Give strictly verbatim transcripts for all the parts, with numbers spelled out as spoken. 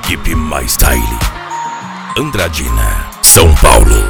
Equipe Mais Style, Andradina, São Paulo.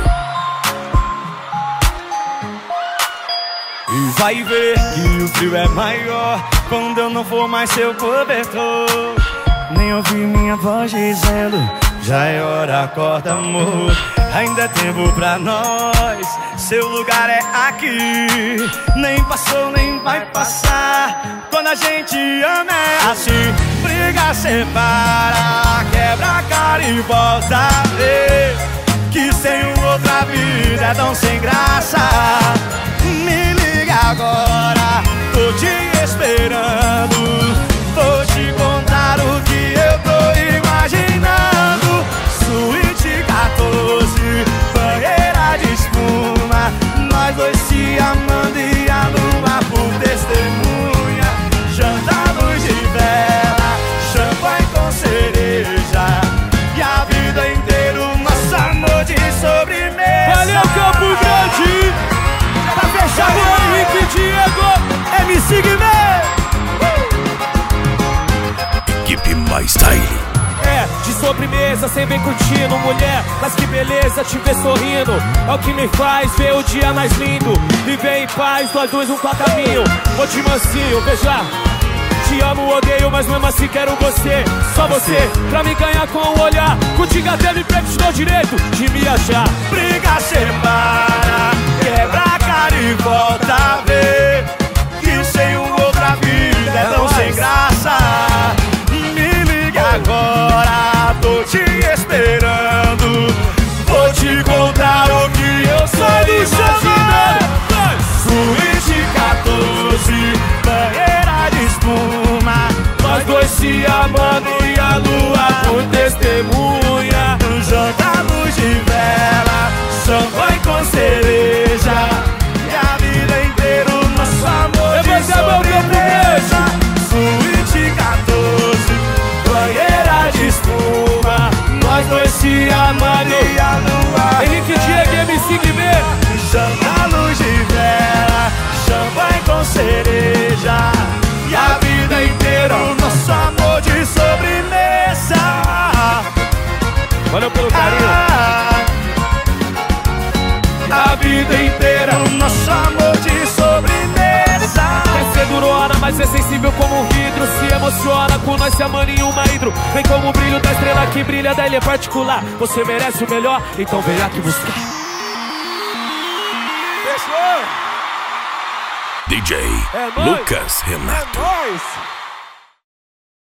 E vai ver que o frio é maior quando eu não for mais seu cobertor. Nem ouvir minha voz dizendo: já é hora, acorda, amor. Ainda é tempo pra nós, seu lugar é aqui. Nem passou, nem vai passar. Quando a gente ama é assim. Briga, separa, quebra a cara e volta a ver que sem outra vida é tão sem graça. Me liga agora, tô te esperando. Vou te contar o que eu tô imaginando. Suíte quatorze, banheira de espuma, nós dois se amando e a lua por testemunha. Janta, luz de vela, champanhe com cereja, e a vida inteira o nosso amor de sobremesa. Valeu, Campo Grande! Pra fechar o Henrique Diego, M C Guimê. Equipe Mais Style. É, de sobremesa, sem bem curtindo, mulher, mas que beleza te ver sorrindo. É o que me faz ver o dia mais lindo. Viver em paz, nós dois um pra caminho. Vou te mansinho, veja. Te amo, odeio, mas mesmo assim quero você. Só você, pra me ganhar com o olhar. Contigo até me pego, te dou direito de me achar. Briga, separa, quebra a cara e volta a ver que sem outra vida é tão sem graça. Me liga agora, tô te esperando. Vou te contar o que eu sou imaginando. Suíte quatorze, banheira de espuma, nós dois se amando e a lua por testemunha. Janta, luz de vela, champanhe com cereja, e a vida inteira o nosso amor de sobremesa. Suíte quatorze, banheira de espuma, nós dois se amando e a lua. Henrique Diego, M C Guimê. Janta, luz de vela, champanhe com cereja, e a vida inteira o nosso amor de sobremesa. Valeu pelo carinho. A vida inteira o nosso amor de sobremesa. Quer ser durona, mas é sensível como um vidro. Se emociona com nós se amando em uma hidro. Vem como o brilho da estrela que brilha da ilha particular. Você merece o melhor, então vem aqui buscar. Fechou? D J É nóis. Lucas Renato. É nóis.